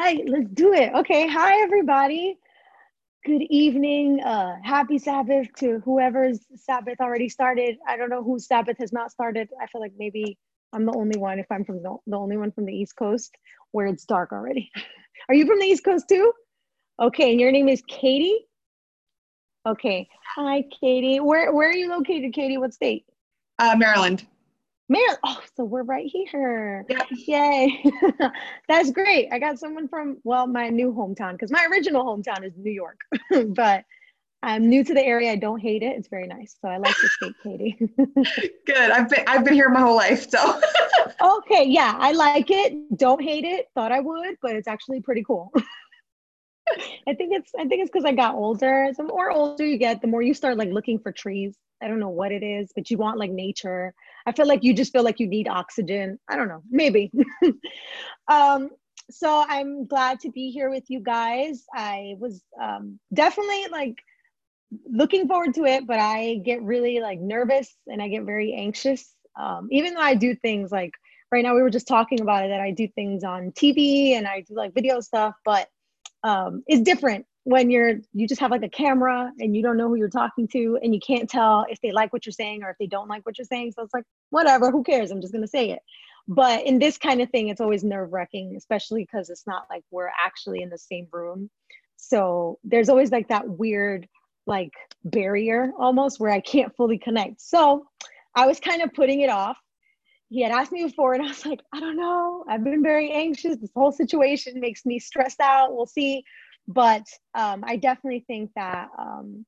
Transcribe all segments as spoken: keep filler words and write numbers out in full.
right, let's do it. Okay, hi everybody. Good evening. Uh, happy Sabbath to whoever's Sabbath already started. I don't know whose Sabbath has not started. I feel like maybe I'm the only one if I'm from the, the only one from the East Coast where it's dark already. Are you from the East Coast too? Okay, and your name is Katie? Okay. Hi, Katie. Where where are you located, Katie? What state? Uh, Maryland. Maryland. Oh, so we're right here. Yeah. Yay. That's great. I got someone from, well, my new hometown, because my original hometown is New York, but I'm new to the area. I don't hate it. It's very nice. So I like the state, Katie. Good. I've been I've been here my whole life, so Okay, yeah, I like it. Don't hate it. Thought I would, but it's actually pretty cool. I think it's I think it's because I got older. The more older you get, the more you start like looking for trees. I don't know what it is, but you want like nature. I feel like you just feel like you need oxygen. I don't know, maybe. um, so I'm glad to be here with you guys. I was um, definitely like looking forward to it, but I get really like nervous and I get very anxious. Um, even though I do things like right now, we were just talking about it that I do things on T V and I do like video stuff, but um, it's different when you're you just have like a camera and you don't know who you're talking to and you can't tell if they like what you're saying or if they don't like what you're saying. So it's like, whatever, who cares? I'm just gonna say it. But in this kind of thing, it's always nerve-wracking, especially because it's not like we're actually in the same room. So there's always like that weird like barrier almost where I can't fully connect. So I was kind of putting it off. He had asked me before and I was like, I don't know. I've been very anxious. This whole situation makes me stressed out. We'll see. But um, I definitely think that um,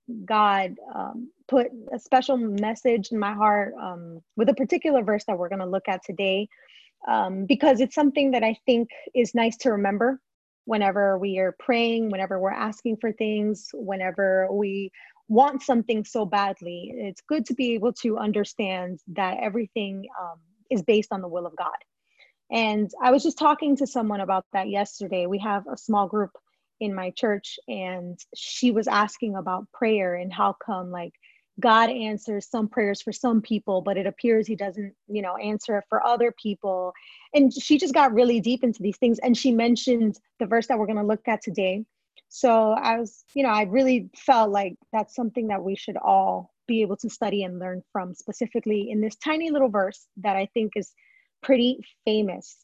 God um, put a special message in my heart um, with a particular verse that we're going to look at today, um, because it's something that I think is nice to remember whenever we are praying, whenever we're asking for things, whenever we want something so badly. It's good to be able to understand that everything um, is based on the will of God. And I was just talking to someone about that yesterday. We have a small group in my church, and she was asking about prayer and how come like God answers some prayers for some people, but it appears he doesn't, you know, answer it for other people. And she just got really deep into these things. And she mentioned the verse that we're going to look at today. So I was, you know, I really felt like that's something that we should all be able to study and learn from, specifically in this tiny little verse that I think is pretty famous.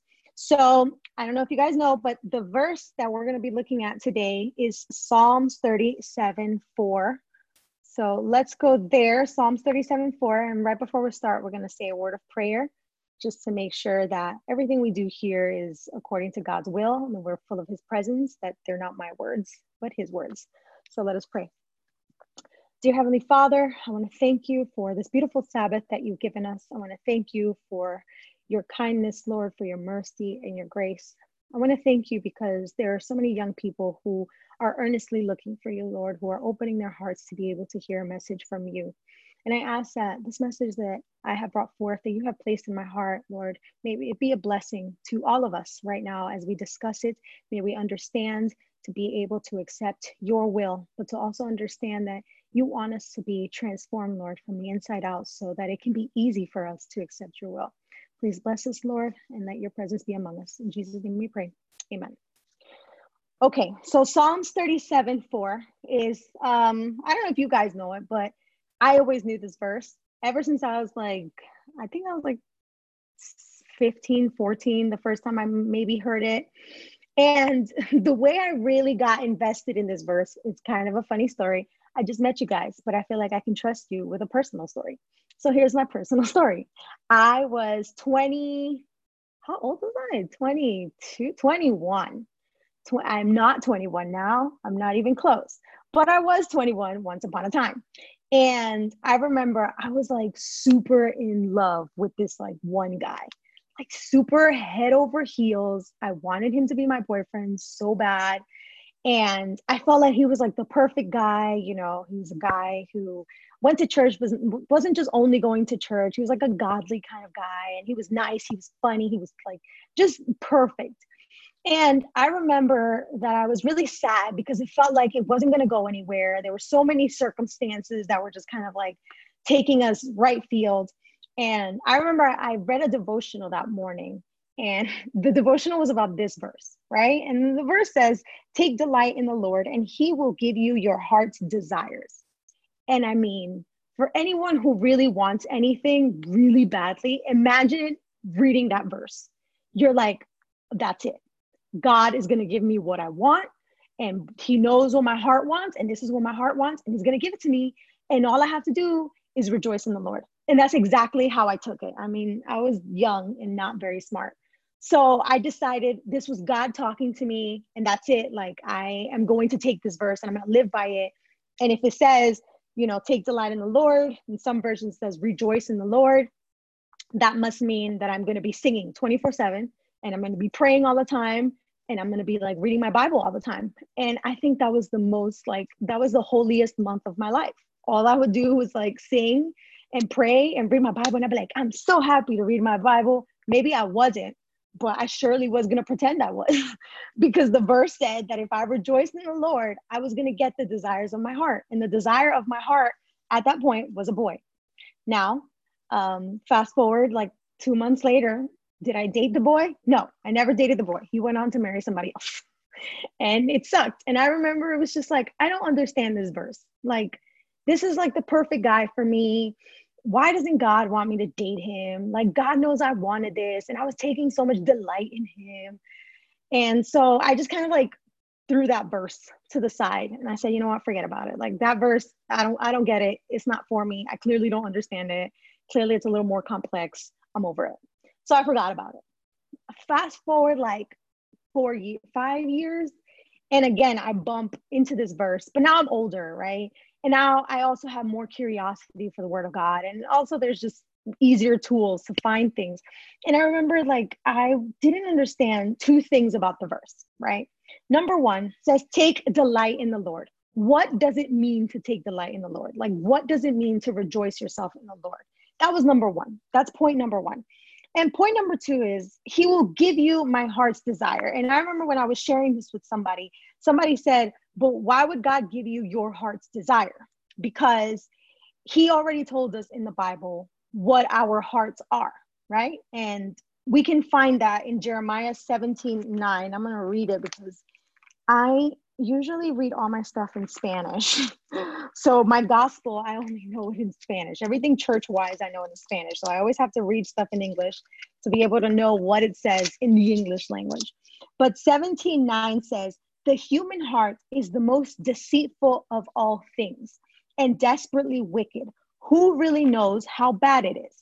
So I don't know if you guys know, but the verse that we're going to be looking at today is Psalms thirty-seven four. So let's go there, Psalms thirty-seven four. And right before we start, we're going to say a word of prayer just to make sure that everything we do here is according to God's will and we're full of his presence, that they're not my words, but his words. So let us pray. Dear Heavenly Father, I want to thank you for this beautiful Sabbath that you've given us. I want to thank you for your kindness, Lord, for your mercy and your grace. I want to thank you because there are so many young people who are earnestly looking for you, Lord, who are opening their hearts to be able to hear a message from you. And I ask that this message that I have brought forth, that you have placed in my heart, Lord, may it be a blessing to all of us right now as we discuss it. May we understand to be able to accept your will, but to also understand that you want us to be transformed, Lord, from the inside out so that it can be easy for us to accept your will. Please bless us, Lord, and let your presence be among us. In Jesus' name we pray. Amen. Okay, so Psalms thirty-seven four is, um, I don't know if you guys know it, but I always knew this verse ever since I was like, I think I was like fifteen, fourteen, the first time I maybe heard it. And the way I really got invested in this verse, it's kind of a funny story. I just met you guys, but I feel like I can trust you with a personal story. So here's my personal story. I was twenty, how old was I? twenty-two, twenty-one. Tw- I'm not twenty-one now. I'm not even close, but I was twenty-one once upon a time. And I remember I was like super in love with this like one guy, like super head over heels. I wanted him to be my boyfriend so bad. And I felt like he was like the perfect guy. You know, he was a guy who went to church, wasn't, wasn't just only going to church. He was like a godly kind of guy. And he was nice. He was funny. He was like just perfect. And I remember that I was really sad because it felt like it wasn't going to go anywhere. There were so many circumstances that were just kind of like taking us right field. And I remember I read a devotional that morning And the devotional was about this verse, right? And the verse says, take delight in the Lord and he will give you your heart's desires. And I mean, for anyone who really wants anything really badly, imagine reading that verse. You're like, that's it. God is going to give me what I want. And he knows what my heart wants. And this is what my heart wants. And he's going to give it to me. And all I have to do is rejoice in the Lord. And that's exactly how I took it. I mean, I was young and not very smart. So I decided this was God talking to me, and that's it. Like, I am going to take this verse and I'm going to live by it. And if it says, you know, take delight in the Lord, and some versions says rejoice in the Lord, that must mean that I'm going to be singing twenty-four seven, and I'm going to be praying all the time, and I'm going to be like reading my Bible all the time. And I think that was the most, like, that was the holiest month of my life. All I would do was like sing and pray and read my Bible. And I'd be like, I'm so happy to read my Bible. Maybe I wasn't, but I surely was going to pretend I was because the verse said that if I rejoiced in the Lord, I was going to get the desires of my heart. And the desire of my heart at that point was a boy. Now, um, fast forward like two months later, did I date the boy? No, I never dated the boy. He went on to marry somebody else and it sucked. And I remember it was just like, I don't understand this verse. Like, this is like the perfect guy for me. Why doesn't God want me to date him? Like, God knows I wanted this. And I was taking so much delight in him. And so I just kind of like threw that verse to the side. And I said, you know what, forget about it. Like, that verse, I don't, I don't get it. It's not for me. I clearly don't understand it. Clearly it's a little more complex. I'm over it. So I forgot about it. Fast forward like four years, five years. And again, I bump into this verse, but now I'm older, right? And now I also have more curiosity for the word of God. And also there's just easier tools to find things. And I remember like, I didn't understand two things about the verse, right? Number one says, take delight in the Lord. What does it mean to take delight in the Lord? Like, what does it mean to rejoice yourself in the Lord? That was number one. That's point number one. And point number two is he will give you my heart's desire. And I remember when I was sharing this with somebody, somebody said, but why would God give you your heart's desire? Because he already told us in the Bible what our hearts are, right? And we can find that in Jeremiah seventeen nine. I'm going to read it because I usually read all my stuff in Spanish. So my gospel, I only know it in Spanish. Everything church-wise, I know in Spanish. So I always have to read stuff in English to be able to know what it says in the English language. But seventeen nine says, the human heart is the most deceitful of all things and desperately wicked. Who really knows how bad it is?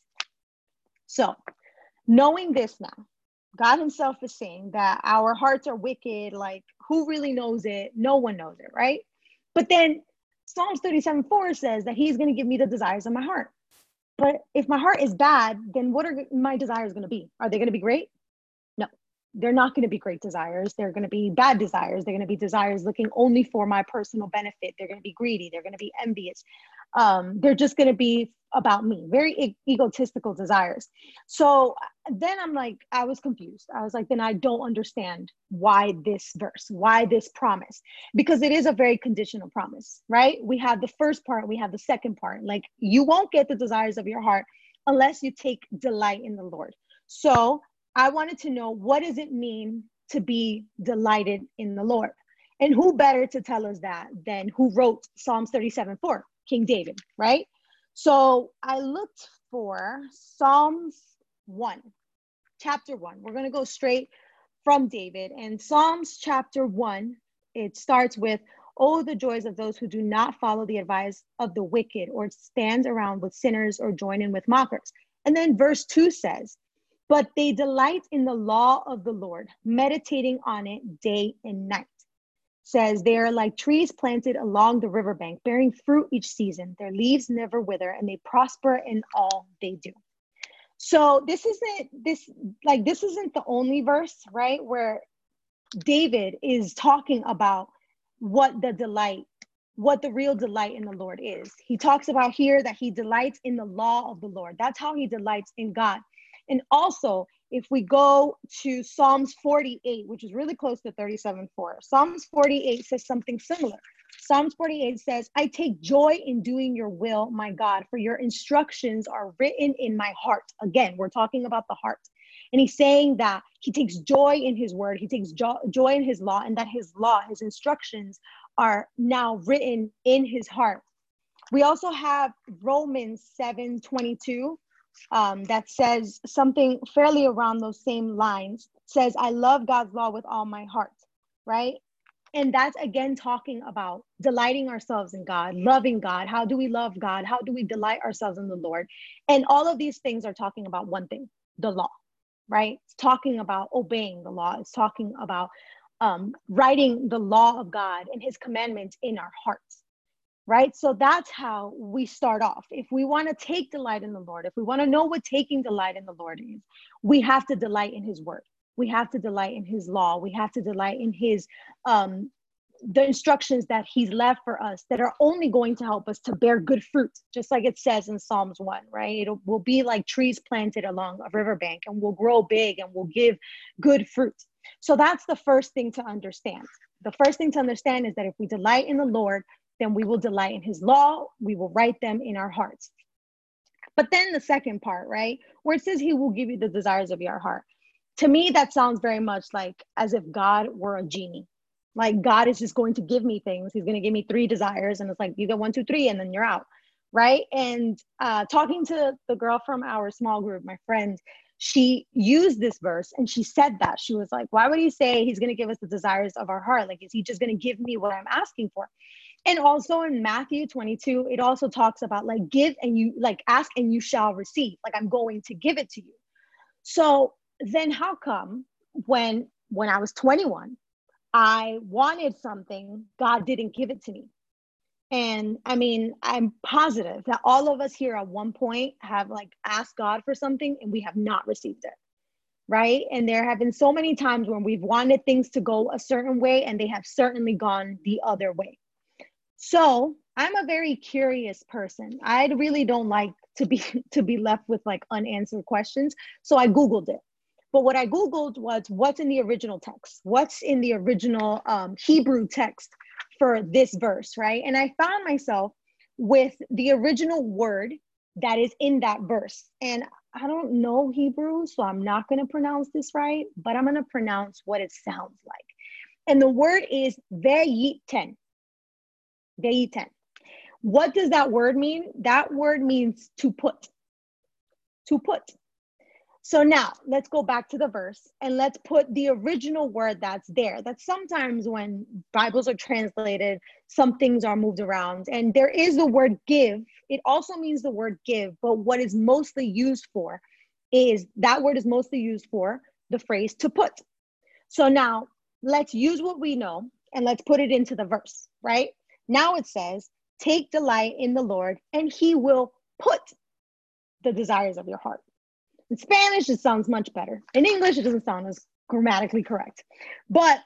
So knowing this now, God himself is saying that our hearts are wicked. Like, who really knows it? No one knows it, right? But then Psalms thirty-seven four says that he's going to give me the desires of my heart. But if my heart is bad, then what are my desires going to be? Are they going to be great? No, they're not going to be great desires. They're going to be bad desires. They're going to be desires looking only for my personal benefit. They're going to be greedy. They're going to be envious. Um, they're just going to be about me, very e- egotistical desires. So then I'm like, I was confused. I was like, then I don't understand why this verse, why this promise, because it is a very conditional promise, right? We have the first part, we have the second part. Like, you won't get the desires of your heart unless you take delight in the Lord. So I wanted to know, what does it mean to be delighted in the Lord? And who better to tell us that than who wrote Psalms thirty-seven four, King David, right? So I looked for Psalms one, chapter one. We're going to go straight from David. And Psalms chapter one, it starts with, oh, the joys of those who do not follow the advice of the wicked or stand around with sinners or join in with mockers. And then verse two says, but they delight in the law of the Lord, meditating on it day and night. Says they are like trees planted along the riverbank, bearing fruit each season. Their leaves never wither, and they prosper in all they do. So this isn't this like this isn't the only verse, right, where David is talking about what the delight, what the real delight in the Lord is. He talks about here that he delights in the law of the Lord. That's how he delights in God. And also, if we go to Psalms forty-eight, which is really close to thirty-seven four, Psalms forty-eight says something similar. Psalms forty-eight says, I take joy in doing your will, my God, for your instructions are written in my heart. Again, we're talking about the heart. And he's saying that he takes joy in his word, he takes jo- joy in his law, and that his law, his instructions are now written in his heart. We also have Romans seven twenty-two um, that says something fairly around those same lines. It says, I love God's law with all my heart, right? And that's again talking about delighting ourselves in God, loving God. How do we love God? How do we delight ourselves in the Lord? And all of these things are talking about one thing, the law, right? It's talking about obeying the law. It's talking about um, writing the law of God and his commandments in our hearts, right? So that's how we start off. If we want to take delight in the Lord, if we want to know what taking delight in the Lord is, we have to delight in his word. We have to delight in his law. We have to delight in his, um, the instructions that he's left for us that are only going to help us to bear good fruit, just like it says in Psalms one, right? It will be like trees planted along a riverbank and will grow big and will give good fruit. So that's the first thing to understand. The first thing to understand is that if we delight in the Lord, then we will delight in his law. We will write them in our hearts. But then the second part, right, where it says he will give you the desires of your heart. To me, that sounds very much like as if God were a genie. Like God is just going to give me things. He's going to give me three desires. And it's like, you get one, two, three, and then you're out. Right. And uh, talking to the girl from our small group, my friend, she used this verse and she said that. She was like, why would he say he's going to give us the desires of our heart? Like, is he just going to give me what I'm asking for? And also in Matthew twenty-two, it also talks about like, give and you like ask and you shall receive. Like, I'm going to give it to you. So then how come when when I was twenty-one, I wanted something, God didn't give it to me? And I mean, I'm positive that all of us here at one point have like asked God for something and we have not received it, right? And there have been so many times when we've wanted things to go a certain way and they have certainly gone the other way. So I'm a very curious person. I really don't like to be to be left with like unanswered questions. So I Googled it. But what I Googled was what's in the original text? What's in the original um, Hebrew text for this verse, right? And I found myself with the original word that is in that verse. And I don't know Hebrew, so I'm not going to pronounce this right, but I'm going to pronounce what it sounds like. And the word is vayiten. Vayiten. What does that word mean? That word means to put. To put. So now let's go back to the verse and let's put the original word that's there. That sometimes when Bibles are translated, some things are moved around. And there is the word give. It also means the word give, but what is mostly used for is that word is mostly used for the phrase to put. So now let's use what we know and let's put it into the verse, right? Now it says, take delight in the Lord and he will put the desires of your heart. In Spanish, it sounds much better. In English, it doesn't sound as grammatically correct, but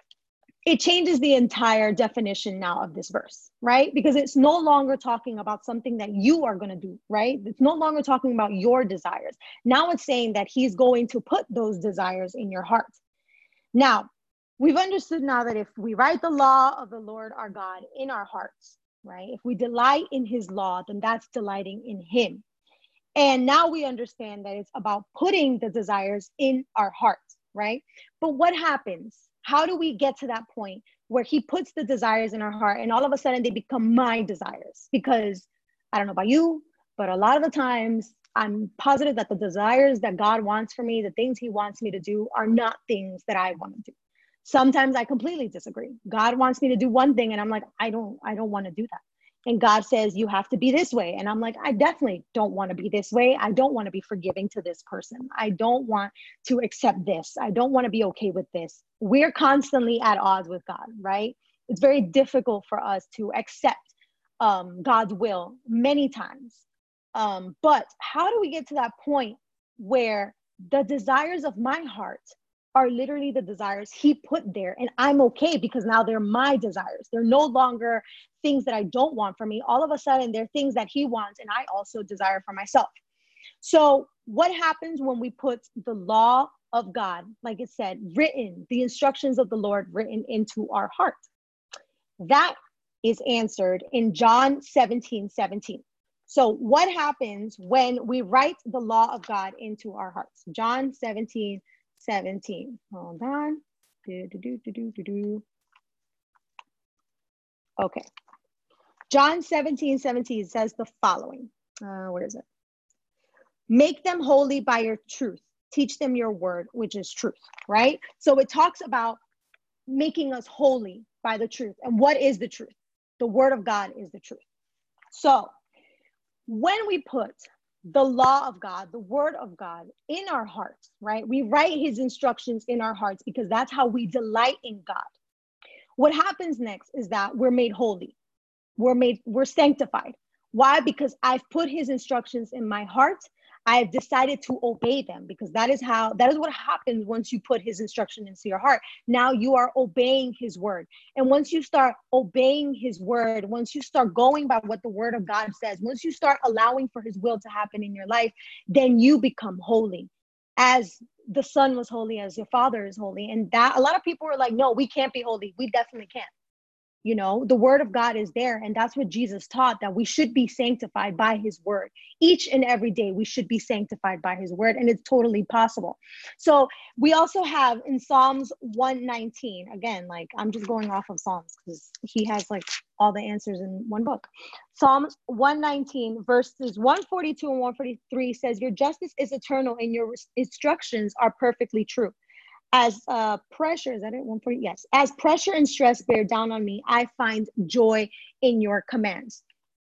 it changes the entire definition now of this verse, right? Because it's no longer talking about something that you are going to do, right? It's no longer talking about your desires. Now it's saying that he's going to put those desires in your heart. Now, we've understood now that if we write the law of the Lord our God in our hearts, right? If we delight in his law, then that's delighting in him. And now we understand that it's about putting the desires in our hearts, right? But what happens? How do we get to that point where he puts the desires in our heart and all of a sudden they become my desires? Because I don't know about you, but a lot of the times I'm positive that the desires that God wants for me, the things he wants me to do, are not things that I want to do. Sometimes I completely disagree. God wants me to do one thing and I'm like, I don't, I don't want to do that. And God says, you have to be this way. And I'm like, I definitely don't want to be this way. I don't want to be forgiving to this person. I don't want to accept this. I don't want to be okay with this. We're constantly at odds with God, right? It's very difficult for us to accept um, God's will many times. Um, but how do we get to that point where the desires of my heart are literally the desires he put there, and I'm okay because now they're my desires. They're no longer things that I don't want for me. All of a sudden, they're things that he wants and I also desire for myself. So what happens when we put the law of God, like it said, written, the instructions of the Lord written into our heart? That is answered in John seventeen seventeen. So what happens when we write the law of God into our hearts? John seventeen, seventeen. Hold on. Do, do, do, do, do, do, do. Okay. John seventeen, seventeen says the following. Uh, where is it? Make them holy by your truth. Teach them your word, which is truth, right? So it talks about making us holy by the truth. And what is the truth? The word of God is the truth. So when we put the law of God, the word of God in our hearts, right? We write his instructions in our hearts because that's how we delight in God. What happens next is that we're made holy. We're made, we're sanctified. Why? Because I've put his instructions in my heart. I've decided to obey them because that is how, that is what happens once you put his instruction into your heart. Now you are obeying his word. And once you start obeying his word, once you start going by what the word of God says, once you start allowing for his will to happen in your life, then you become holy as the son was holy, as your father is holy. And that a lot of people are like, no, we can't be holy. We definitely can't. You know, the word of God is there. And that's what Jesus taught, that we should be sanctified by his word. Each and every day, we should be sanctified by his word. And it's totally possible. So we also have in Psalms one nineteen, again, like I'm just going off of Psalms because he has like all the answers in one book. Psalms one nineteen verses one forty-two and one forty-three says, your justice is eternal and your instructions are perfectly true. As uh, pressure, is that it? one forty? Yes. As pressure and stress bear down on me, I find joy in your commands.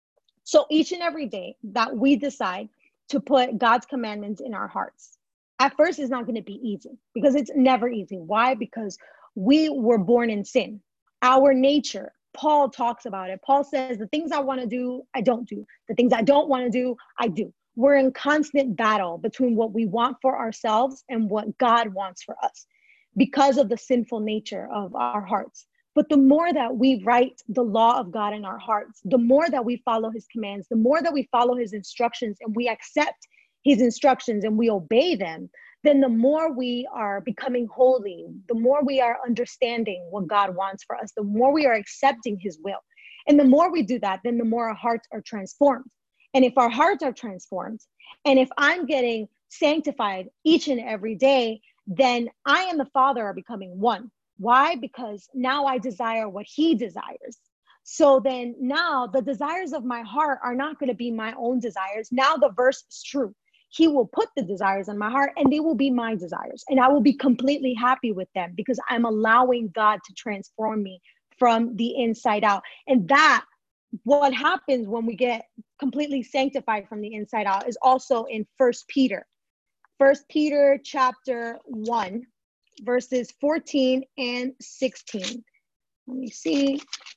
So each and every day that we decide to put God's commandments in our hearts, at first it's not going to be easy because it's never easy. Why? Because we were born in sin. Our nature, Paul talks about it. Paul says the things I want to do, I don't do. The things I don't want to do, I do. We're in constant battle between what we want for ourselves and what God wants for us, because of the sinful nature of our hearts. But the more that we write the law of God in our hearts, the more that we follow his commands, the more that we follow his instructions and we accept his instructions and we obey them, then the more we are becoming holy, the more we are understanding what God wants for us, the more we are accepting his will. And the more we do that, then the more our hearts are transformed. And if our hearts are transformed, and if I'm getting sanctified each and every day, then I and the Father are becoming one. Why? Because now I desire what he desires. So then now the desires of my heart are not going to be my own desires. Now the verse is true. He will put the desires in my heart and they will be my desires. And I will be completely happy with them because I'm allowing God to transform me from the inside out. And that, what happens when we get completely sanctified from the inside out, is also in First Peter. First Peter chapter one, verses fourteen and sixteen. Let me see.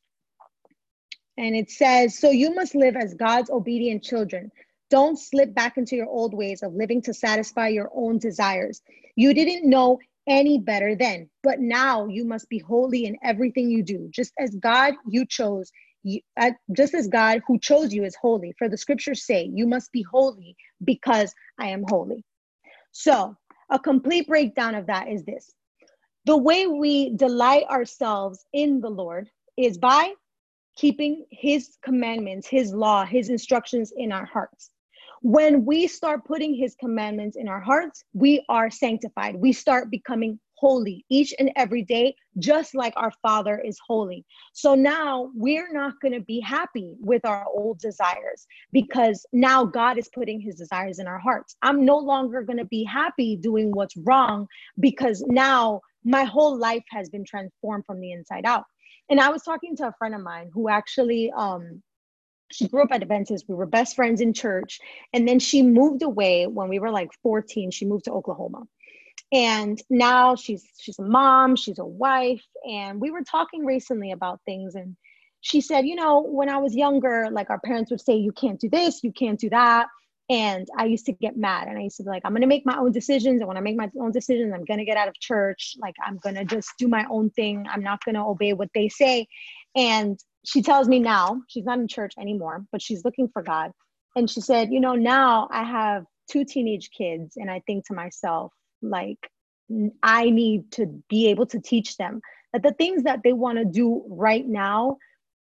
And it says, so you must live as God's obedient children. Don't slip back into your old ways of living to satisfy your own desires. You didn't know any better then, but now you must be holy in everything you do, just as God you chose, you, uh, just as God who chose you is holy. For the scriptures say, you must be holy because I am holy. So a complete breakdown of that is this. The way we delight ourselves in the Lord is by keeping his commandments, his law, his instructions in our hearts. When we start putting his commandments in our hearts, we are sanctified. We start becoming holy each and every day, just like our Father is holy. So now we're not going to be happy with our old desires because now God is putting his desires in our hearts. I'm no longer going to be happy doing what's wrong because now my whole life has been transformed from the inside out. And I was talking to a friend of mine who actually, um, she grew up at Adventist. We were best friends in church. And then she moved away when we were like fourteen. She moved to Oklahoma. And now she's she's a mom, she's a wife. And we were talking recently about things. And she said, you know, when I was younger, like our parents would say, you can't do this, you can't do that. And I used to get mad. And I used to be like, I'm going to make my own decisions. And when I make my own decisions, I'm going to get out of church. Like, I'm going to just do my own thing. I'm not going to obey what they say. And she tells me now, she's not in church anymore, but she's looking for God. And she said, you know, now I have two teenage kids. And I think to myself, like, I need to be able to teach them that the things that they want to do right now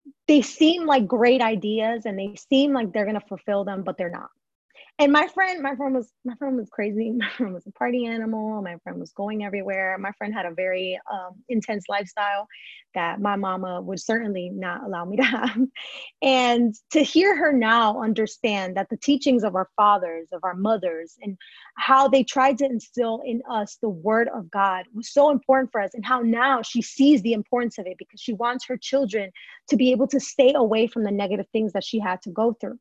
they seem like great ideas and they seem like they're going to fulfill them, but they're not. And my friend, my friend was, my friend was crazy. My friend was a party animal. My friend was going everywhere. My friend had a very um, intense lifestyle that my mama would certainly not allow me to have. And to hear her now understand that the teachings of our fathers, of our mothers, and how they tried to instill in us the word of God was so important for us, and how now she sees the importance of it because she wants her children to be able to stay away from the negative things that she had to go through.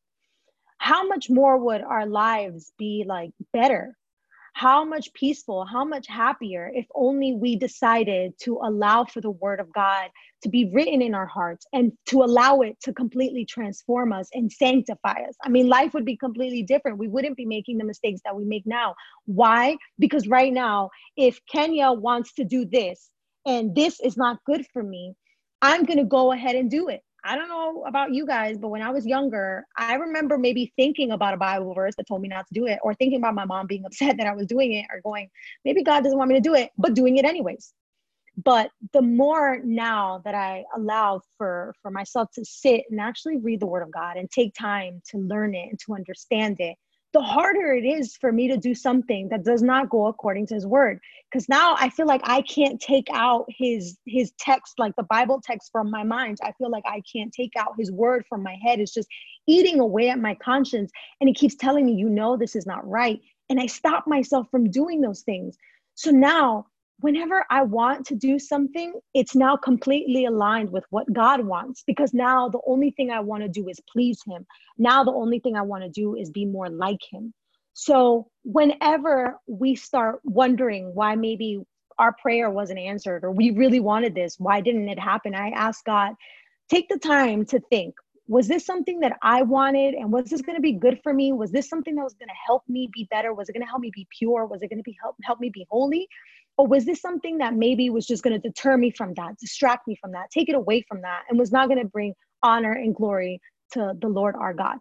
How much more would our lives be like better? How much peaceful, how much happier if only we decided to allow for the word of God to be written in our hearts and to allow it to completely transform us and sanctify us. I mean, life would be completely different. We wouldn't be making the mistakes that we make now. Why? Because right now, if Kenya wants to do this and this is not good for me, I'm going to go ahead and do it. I don't know about you guys, but when I was younger, I remember maybe thinking about a Bible verse that told me not to do it, or thinking about my mom being upset that I was doing it, or going, maybe God doesn't want me to do it, but doing it anyways. But the more now that I allow for, for myself to sit and actually read the word of God and take time to learn it and to understand it, the harder it is for me to do something that does not go according to his word. Because now I feel like I can't take out his his text, like the Bible text, from my mind. I feel like I can't take out his word from my head. It's just eating away at my conscience. And it keeps telling me, you know, this is not right. And I stop myself from doing those things. So now, whenever I want to do something, it's now completely aligned with what God wants, because now the only thing I want to do is please him. Now the only thing I want to do is be more like him. So whenever we start wondering why maybe our prayer wasn't answered, or we really wanted this, why didn't it happen? I ask God, take the time to think, was this something that I wanted? And was this going to be good for me? Was this something that was going to help me be better? Was it going to help me be pure? Was it going to be help, help me be holy? Or was this something that maybe was just going to deter me from that, distract me from that, take it away from that, and was not going to bring honor and glory to the Lord our God?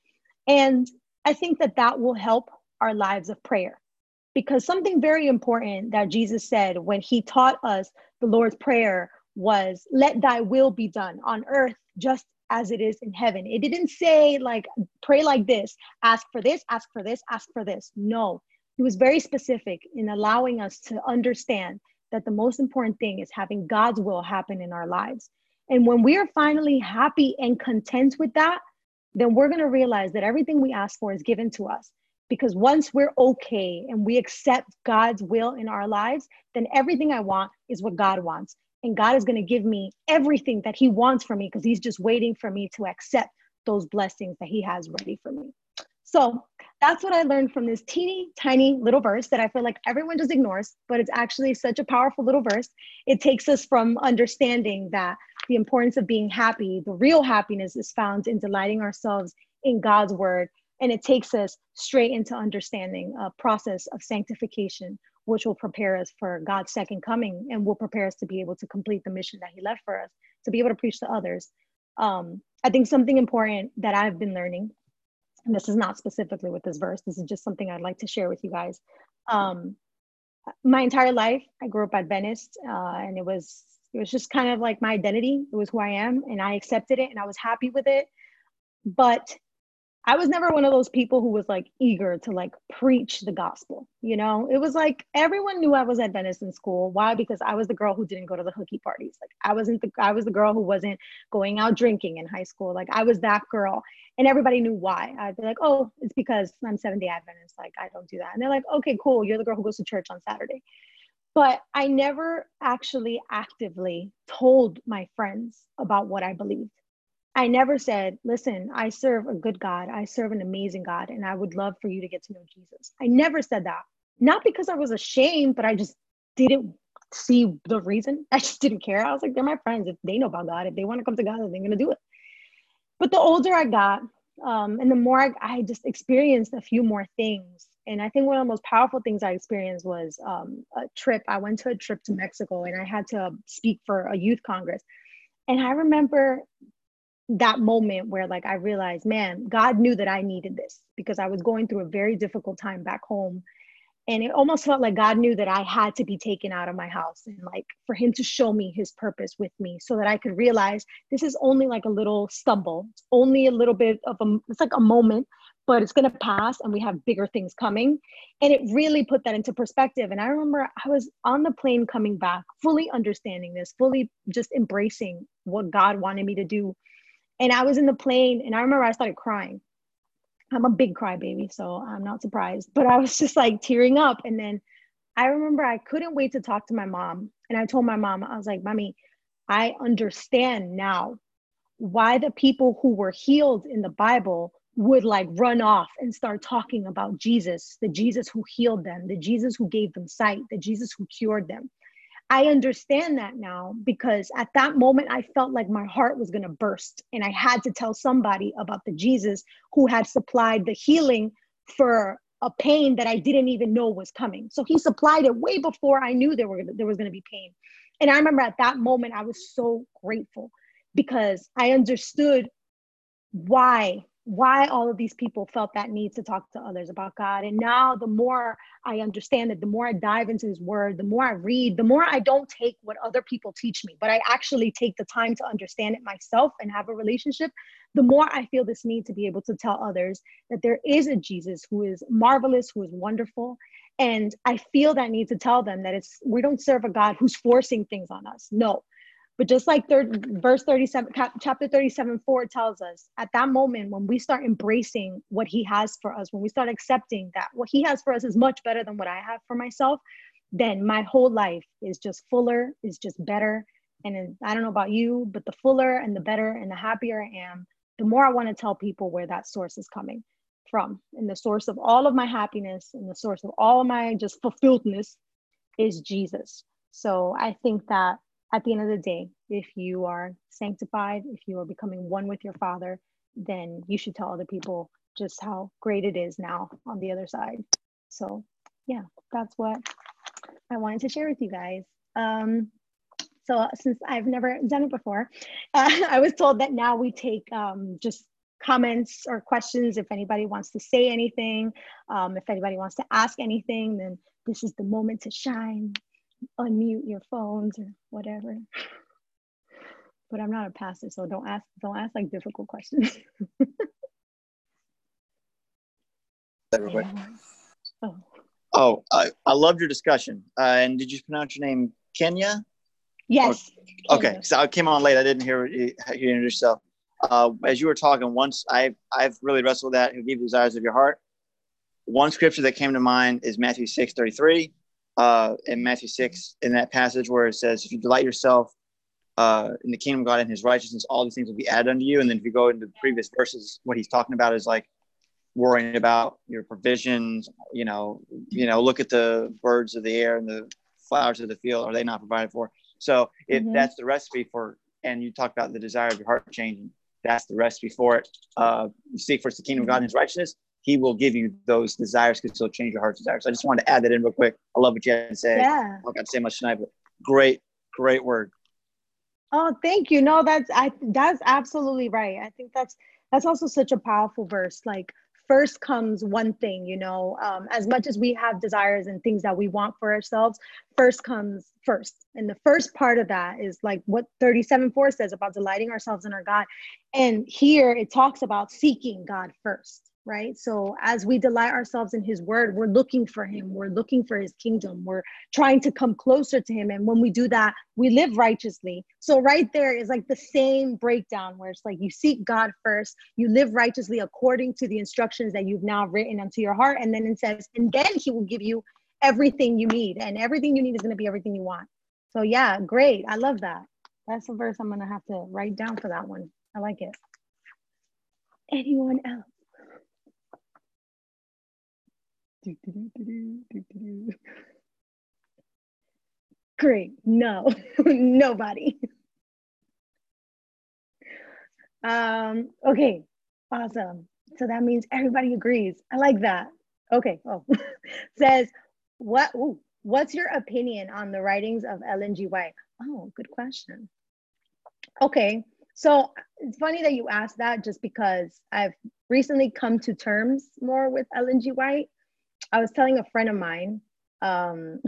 And I think that that will help our lives of prayer, because something very important that Jesus said when he taught us the Lord's Prayer was, let thy will be done on earth just as it is in heaven. It didn't say like, pray like this, ask for this, ask for this, ask for this. No, he was very specific in allowing us to understand that the most important thing is having God's will happen in our lives. And when we are finally happy and content with that, then we're going to realize that everything we ask for is given to us. Because once we're okay and we accept God's will in our lives, then everything I want is what God wants. And God is going to give me everything that he wants from me, because he's just waiting for me to accept those blessings that he has ready for me. So that's what I learned from this teeny tiny little verse that I feel like everyone just ignores, but it's actually such a powerful little verse. It takes us from understanding that the importance of being happy, the real happiness is found in delighting ourselves in God's word. And it takes us straight into understanding a process of sanctification, which will prepare us for God's second coming and will prepare us to be able to complete the mission that he left for us, to be able to preach to others. Um, I think something important that I've been learning, and this is not specifically with this verse, this is just something I'd like to share with you guys. Um, my entire life, I grew up Adventist, uh, and it was, it was just kind of like my identity. It was who I am, and I accepted it and I was happy with it. But I was never one of those people who was like eager to like preach the gospel. You know, it was like everyone knew I was Adventist in school. Why? Because I was the girl who didn't go to the hooky parties. Like I wasn't the, I was the girl who wasn't going out drinking in high school. Like I was that girl, and everybody knew why. I'd be like, oh, it's because I'm Seventh-day Adventist. Like I don't do that. And they're like, okay, cool. You're the girl who goes to church on Saturday. But I never actually actively told my friends about what I believed. I never said, listen, I serve a good God. I serve an amazing God, and I would love for you to get to know Jesus. I never said that. Not because I was ashamed, but I just didn't see the reason. I just didn't care. I was like, they're my friends. If they know about God, if they want to come to God, they're going to do it. But the older I got, um, and the more I, I just experienced a few more things. And I think one of the most powerful things I experienced was um, a trip. I went to a trip to Mexico, and I had to speak for a youth congress. And I remember that moment where like I realized, man, God knew that I needed this, because I was going through a very difficult time back home. And it almost felt like God knew that I had to be taken out of my house, and like for him to show me his purpose with me so that I could realize this is only like a little stumble. It's only a little bit of a, it's like a moment, but it's going to pass and we have bigger things coming. And it really put that into perspective. And I remember I was on the plane coming back, fully understanding this, fully just embracing what God wanted me to do. And I was in the plane and I remember I started crying. I'm a big crybaby, so I'm not surprised. But I was just like tearing up. And then I remember I couldn't wait to talk to my mom. And I told my mom, I was like, Mommy, I understand now why the people who were healed in the Bible would like run off and start talking about Jesus, the Jesus who healed them, the Jesus who gave them sight, the Jesus who cured them. I understand that now, because at that moment, I felt like my heart was going to burst. And I had to tell somebody about the Jesus who had supplied the healing for a pain that I didn't even know was coming. So he supplied it way before I knew there were there was going to be pain. And I remember at that moment, I was so grateful because I understood why why all of these people felt that need to talk to others about God. And now the more I understand it, the more I dive into his word, the more I read, the more I don't take what other people teach me, but I actually take the time to understand it myself and have a relationship, the more I feel this need to be able to tell others that there is a Jesus who is marvelous, who is wonderful. And I feel that need to tell them that it's, we don't serve a God who's forcing things on us. No. But just like third, verse thirty-seven, chapter thirty-seven, four tells us, at that moment, when we start embracing what he has for us, when we start accepting that what he has for us is much better than what I have for myself, then my whole life is just fuller, is just better. And I don't know about you, but the fuller and the better and the happier I am, the more I want to tell people where that source is coming from. And the source of all of my happiness and the source of all of my just fulfilledness is Jesus. So I think that at the end of the day, if you are sanctified, if you are becoming one with your Father, then you should tell other people just how great it is now on the other side. So yeah, that's what I wanted to share with you guys. Um, so since I've never done it before, uh, I was told that now we take um, just comments or questions. If anybody wants to say anything, um, if anybody wants to ask anything, then this is the moment to shine. Unmute your phones or whatever. But I'm not a pastor, so don't ask don't ask like difficult questions. Everybody. Oh, oh I, I loved your discussion. Uh, and did you pronounce your name Kenya? yes. Or, okay, so I came on late. I didn't hear you introduce yourself. Uh, as you were talking, once I've I've really wrestled with that. Who gave you the desires of your heart? One scripture that came to mind is Matthew six thirty-three. Uh, in Matthew six, in that passage where it says, if you delight yourself uh, in the kingdom of God and his righteousness, all these things will be added unto you. And then if you go into the previous verses, what he's talking about is like worrying about your provisions, you know, you know, look at the birds of the air and the flowers of the field. Are they not provided for? So if mm-hmm. that's the recipe for, and you talk about the desire of your heart changing, that's the recipe for it. Uh, you seek first the kingdom mm-hmm. of God and his righteousness. He will give you those desires because he'll change your heart's desires. So I just wanted to add that in real quick. I love what you had to say. Yeah. I don't got to say much tonight, but great, great word. Oh, thank you. No, that's I that's absolutely right. I think that's that's also such a powerful verse. Like first comes one thing, you know, um, as much as we have desires and things that we want for ourselves, first comes first. And the first part of that is like what thirty-seven four says about delighting ourselves in our God. And here it talks about seeking God first. Right. So as we delight ourselves in his word, we're looking for him. We're looking for his kingdom. We're trying to come closer to him. And when we do that, we live righteously. So right there is like the same breakdown where it's like you seek God first, you live righteously according to the instructions that you've now written unto your heart. And then it says, and then he will give you everything you need. And everything you need is going to be everything you want. So yeah, great. I love that. That's a verse I'm going to have to write down for that one. I like it. Anyone else? Do, do, do, do, do, do. Great. No, nobody. Um, okay, awesome. So that means everybody agrees. I like that. Okay. Oh, says what? Ooh, what's your opinion on the writings of Ellen G. White? Oh, good question. Okay. So it's funny that you asked that just because I've recently come to terms more with Ellen G. White. I was telling a friend of mine um,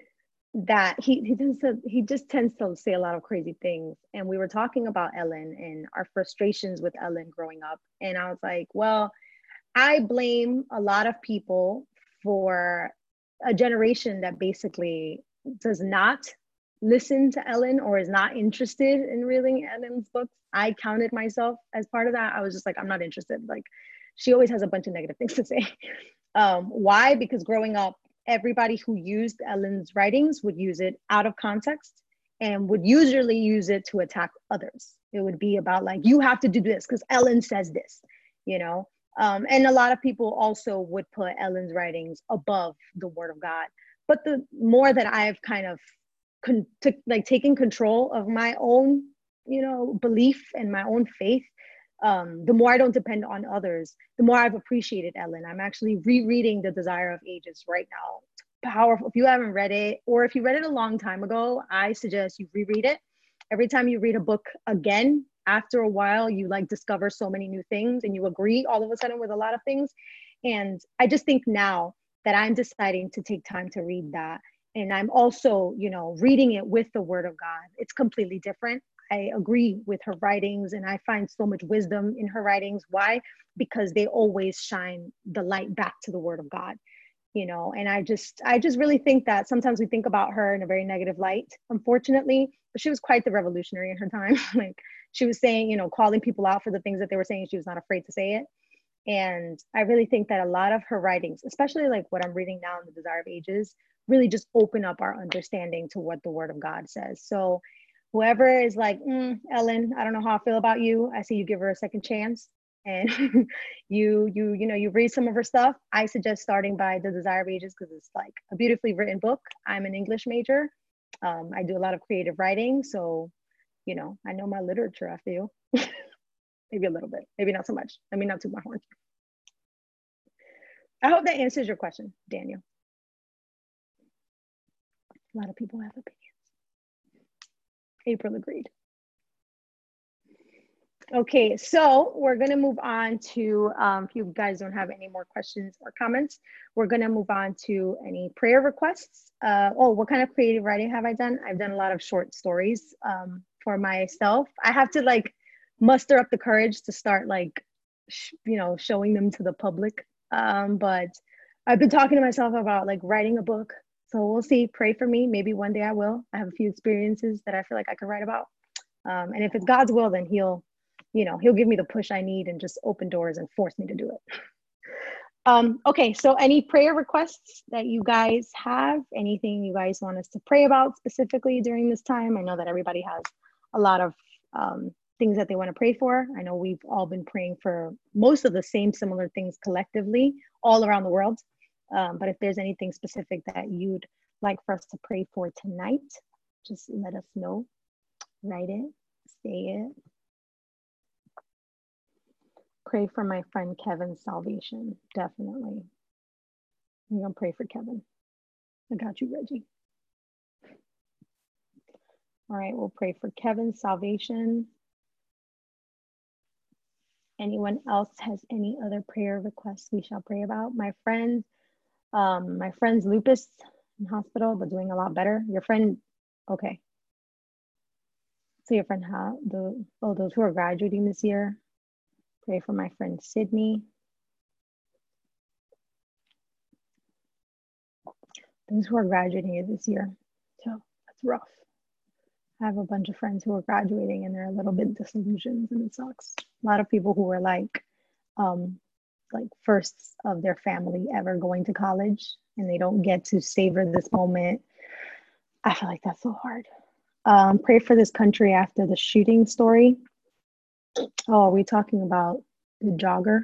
that he he tends to he just tends to say a lot of crazy things, and we were talking about Ellen and our frustrations with Ellen growing up, and I was like, well, I blame a lot of people for a generation that basically does not listen to Ellen or is not interested in reading Ellen's books. I counted myself as part of that. I was just like, I'm not interested. Like, she always has a bunch of negative things to say. Um, why? Because growing up, everybody who used Ellen's writings would use it out of context and would usually use it to attack others. It would be about like, you have to do this because Ellen says this, you know? Um, and a lot of people also would put Ellen's writings above the Word of God. But the more that I've kind of con- t- like taken control of my own, you know, belief and my own faith, um, the more I don't depend on others, the more I've appreciated Ellen. I'm actually rereading The Desire of Ages right now. Powerful. If you haven't read it, or if you read it a long time ago, I suggest you reread it. Every time you read a book again, after a while, you like discover so many new things and you agree all of a sudden with a lot of things. And I just think now that I'm deciding to take time to read that. And I'm also, you know, reading it with the Word of God. It's completely different. I agree with her writings and I find so much wisdom in her writings. Why? Because they always shine the light back to the Word of God, you know, and I just, I just really think that sometimes we think about her in a very negative light, unfortunately, but she was quite the revolutionary in her time. Like, she was saying, you know, calling people out for the things that they were saying. She was not afraid to say it. And I really think that a lot of her writings, especially like what I'm reading now in The Desire of Ages, really just open up our understanding to what the Word of God says. So whoever is like, mm, Ellen, I don't know how I feel about you, I say you give her a second chance. And you, you, you know, you read some of her stuff. I suggest starting by The Desire of Ages because it's like a beautifully written book. I'm an English major. Um, I do a lot of creative writing. So, you know, I know my literature, I feel. Maybe a little bit, maybe not so much. Let me not toot my horn. I hope that answers your question, Daniel. A lot of people have opinions. April agreed. Okay, so we're gonna move on to, um, if you guys don't have any more questions or comments, we're gonna move on to any prayer requests. Uh, oh, what kind of creative writing have I done? I've done a lot of short stories um, for myself. I have to like muster up the courage to start like, you know, showing them to the public. Um, but I've been talking to myself about like writing a book. So we'll see, pray for me. Maybe one day I will. I have a few experiences that I feel like I could write about. Um, and if it's God's will, then he'll, you know, he'll give me the push I need and just open doors and force me to do it. Um, okay, so any prayer requests that you guys have, anything you guys want us to pray about specifically during this time? I know that everybody has a lot of um, things that they want to pray for. I know we've all been praying for most of the same similar things collectively all around the world. Um, but if there's anything specific that you'd like for us to pray for tonight, just let us know. Write it, say it. Pray for my friend Kevin's salvation, definitely. I'm gonna pray for Kevin. I got you, Reggie. All right, we'll pray for Kevin's salvation. Anyone else has any other prayer requests we shall pray about? My friend, um, my friend's lupus in hospital, but doing a lot better. Your friend, okay. So your friend, how the oh those who are graduating this year. Pray for my friend Sydney. Those who are graduating this year. So that's rough. I have a bunch of friends who are graduating and they're a little bit disillusioned and it sucks. A lot of people who were like, um, like firsts of their family ever going to college and they don't get to savor this moment. I feel like that's so hard. Um, pray for this country after the shooting story. Oh, are we talking about the jogger?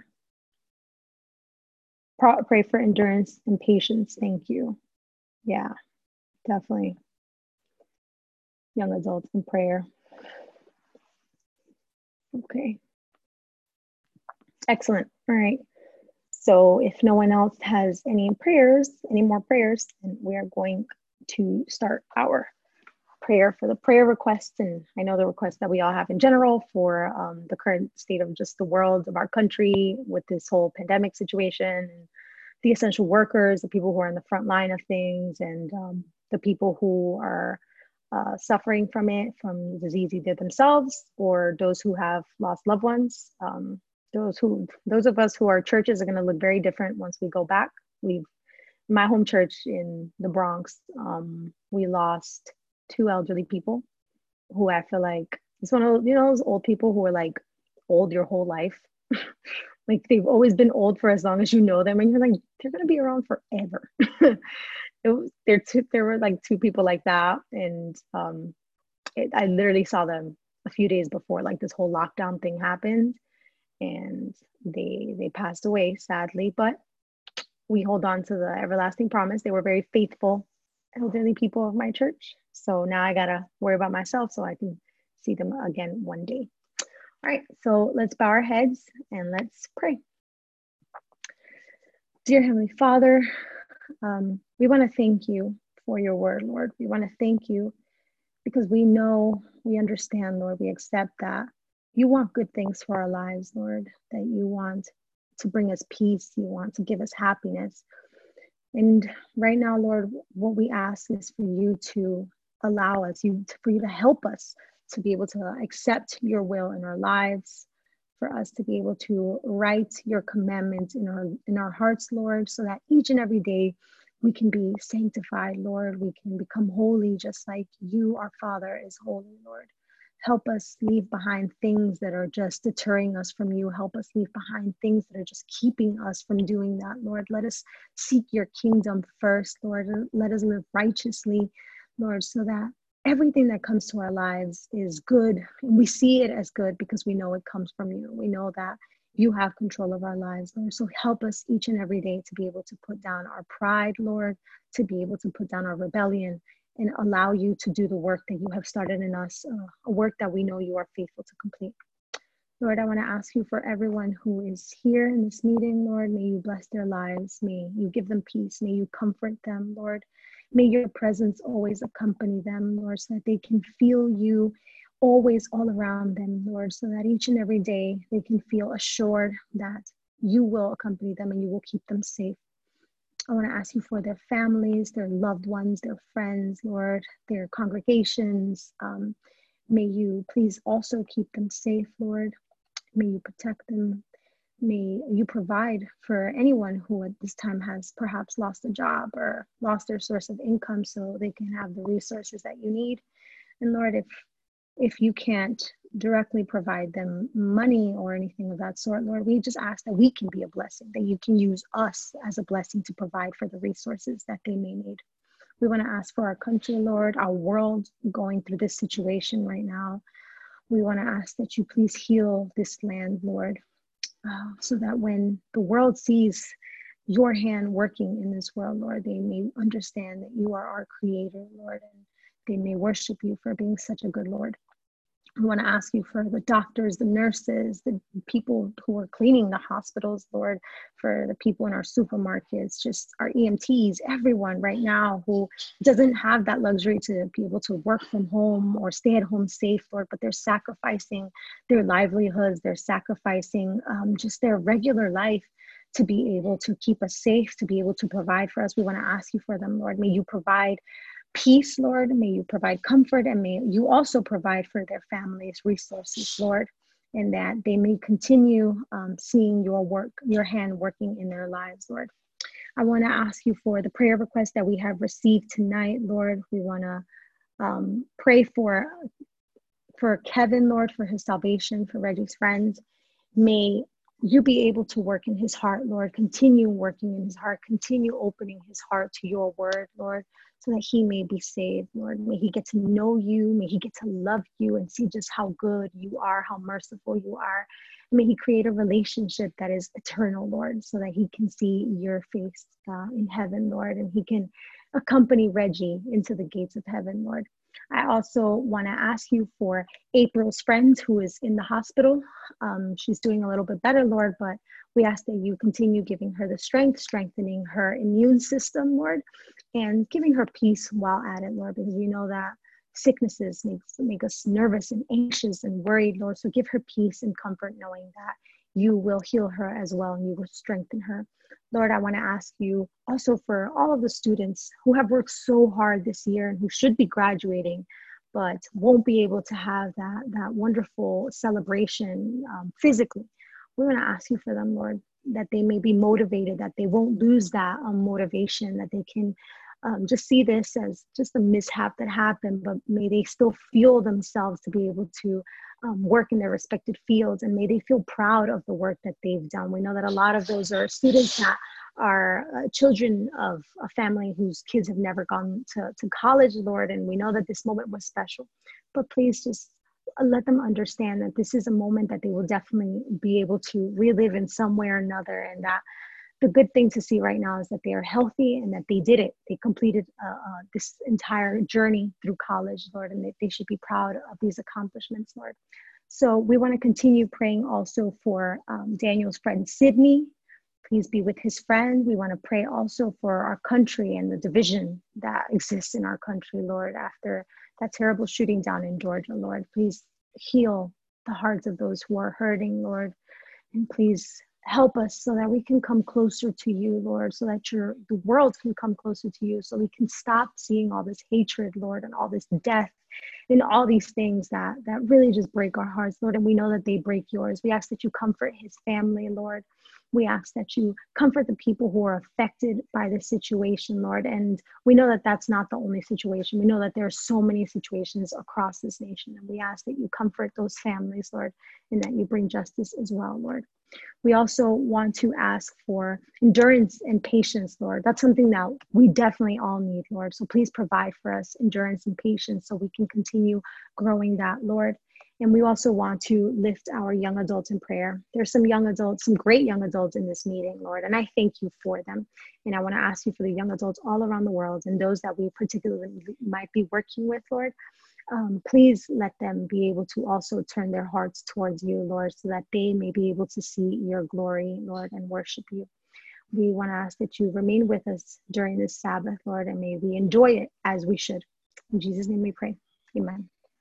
Pray for endurance and patience. Thank you. Yeah, definitely. Young adults in prayer. Okay. Excellent. All right. So if no one else has any prayers, any more prayers, then we are going to start our prayer for the prayer requests. And I know the requests that we all have in general for um, the current state of just the world, of our country with this whole pandemic situation and the essential workers, the people who are in the front line of things, and um, the people who are uh, suffering from it, from disease either themselves or those who have lost loved ones. Um, those who, those of us who are churches are going to look very different once we go back. We've, my home church in the Bronx, um, we lost two elderly people who I feel like, it's one of those, you know, those old people who are like old your whole life. Like they've always been old for as long as you know them, and you're like, they're gonna be around forever. It was, there, two, there were like two people like that, and um, it, I literally saw them a few days before like this whole lockdown thing happened, and they they passed away sadly. But we hold on to the everlasting promise. They were very faithful elderly people of my church. So now I gotta worry about myself so I can see them again one day. All right, so let's bow our heads and let's pray. Dear Heavenly Father, um, we want to thank you for your word, Lord. We want to thank you because we know, we understand, Lord, we accept that you want good things for our lives, Lord, that you want to bring us peace, you want to give us happiness. And right now, Lord, what we ask is for you to allow us, you for you to help us to be able to accept your will in our lives, for us to be able to write your commandments in our in our hearts, Lord, so that each and every day we can be sanctified, Lord. We can become holy just like you, our Father, is holy, Lord. Help us leave behind things that are just deterring us from you. Help us leave behind things that are just keeping us from doing that, Lord. Let us seek your kingdom first, Lord. Let us live righteously, Lord, so that everything that comes to our lives is good. We see it as good because we know it comes from you. We know that you have control of our lives, Lord. So help us each and every day to be able to put down our pride, Lord, to be able to put down our rebellion and allow you to do the work that you have started in us, uh, a work that we know you are faithful to complete. Lord, I want to ask you for everyone who is here in this meeting, Lord, may you bless their lives. May you give them peace. May you comfort them, Lord. May your presence always accompany them, Lord, so that they can feel you always all around them, Lord, so that each and every day they can feel assured that you will accompany them and you will keep them safe. I want to ask you for their families, their loved ones, their friends, Lord, their congregations. Um, may you please also keep them safe, Lord. May you protect them. May you provide for anyone who at this time has perhaps lost a job or lost their source of income so they can have the resources that you need. And Lord, if if you can't directly provide them money or anything of that sort, Lord, we just ask that we can be a blessing, that you can use us as a blessing to provide for the resources that they may need. We want to ask for our country, Lord, our world going through this situation right now. We want to ask that you please heal this land, Lord, uh, so that when the world sees your hand working in this world, Lord, they may understand that you are our creator, Lord, and they may worship you for being such a good Lord. We want to ask you for the doctors, the nurses, the people who are cleaning the hospitals, Lord, for the people in our supermarkets, just our E M Ts, everyone right now who doesn't have that luxury to be able to work from home or stay at home safe, Lord, but they're sacrificing their livelihoods, they're sacrificing um, just their regular life to be able to keep us safe, to be able to provide for us. We want to ask you for them, Lord. May you provide peace, Lord. May you provide comfort, and may you also provide for their families resources, Lord, and that they may continue um, seeing your work, your hand working in their lives, Lord. I want to ask you for the prayer request that we have received tonight, Lord. We want to um, pray for, for Kevin, Lord, for his salvation, for Reggie's friends. May you be able to work in his heart, Lord. Continue working in his heart. Continue opening his heart to your word, Lord, so that he may be saved, Lord. May he get to know you. May he get to love you and see just how good you are, how merciful you are. May he create a relationship that is eternal, Lord, so that he can see your face uh, in heaven, Lord, and he can accompany Reggie into the gates of heaven, Lord. I also want to ask you for April's friend who is in the hospital. Um, she's doing a little bit better, Lord, but we ask that you continue giving her the strength, strengthening her immune system, Lord, and giving her peace while at it, Lord, because we know that sicknesses make, make us nervous and anxious and worried, Lord. So give her peace and comfort knowing that you will heal her as well, and you will strengthen her. Lord, I want to ask you also for all of the students who have worked so hard this year and who should be graduating, but won't be able to have that, that wonderful celebration um, physically. We want to ask you for them, Lord, that they may be motivated, that they won't lose that um, motivation, that they can um, just see this as just a mishap that happened, but may they still feel themselves to be able to um, work in their respected fields, and may they feel proud of the work that they've done. We know that a lot of those are students that are uh, children of a family whose kids have never gone to, to college, Lord, and we know that this moment was special. But please just let them understand that this is a moment that they will definitely be able to relive in some way or another, and that the good thing to see right now is that they are healthy and that they did it. They completed uh, uh, this entire journey through college, Lord, and they, they should be proud of these accomplishments, Lord. So we want to continue praying also for um, Daniel's friend, Sydney. Please be with his friend. We want to pray also for our country and the division that exists in our country, Lord, after that terrible shooting down in Georgia, Lord. Please heal the hearts of those who are hurting, Lord, and please help us so that we can come closer to you, Lord, so that your the world can come closer to you, so we can stop seeing all this hatred, Lord, and all this death and all these things that that really just break our hearts, Lord, and we know that they break yours. We ask that you comfort his family, Lord. We ask that you comfort the people who are affected by this situation, Lord, and we know that that's not the only situation. We know that there are so many situations across this nation, and we ask that you comfort those families, Lord, and that you bring justice as well, Lord. We also want to ask for endurance and patience, Lord. That's something that we definitely all need, Lord. So please provide for us endurance and patience so we can continue growing that, Lord. And we also want to lift our young adults in prayer. There's some young adults, some great young adults in this meeting, Lord, and I thank you for them. And I want to ask you for the young adults all around the world and those that we particularly might be working with, Lord. Um, please let them be able to also turn their hearts towards you, Lord, so that they may be able to see your glory, Lord, and worship you. We want to ask that you remain with us during this Sabbath, Lord, and may we enjoy it as we should. In Jesus' name we pray. Amen.